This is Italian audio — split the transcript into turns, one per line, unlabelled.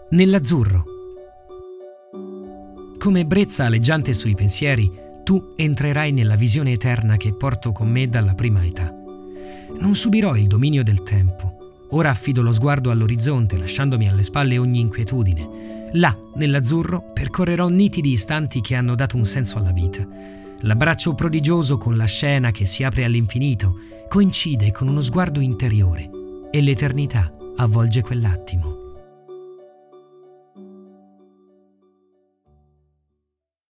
Nell'azzurro. Come ebbrezza aleggiante sui pensieri, tu entrerai nella visione eterna che porto con me dalla prima età. Non subirò il dominio del tempo. Ora affido lo sguardo all'orizzonte, lasciandomi alle spalle ogni inquietudine. Là, nell'azzurro, percorrerò nitidi istanti che hanno dato un senso alla vita. L'abbraccio prodigioso con la scena che si apre all'infinito coincide con uno sguardo interiore e l'eternità avvolge quell'attimo.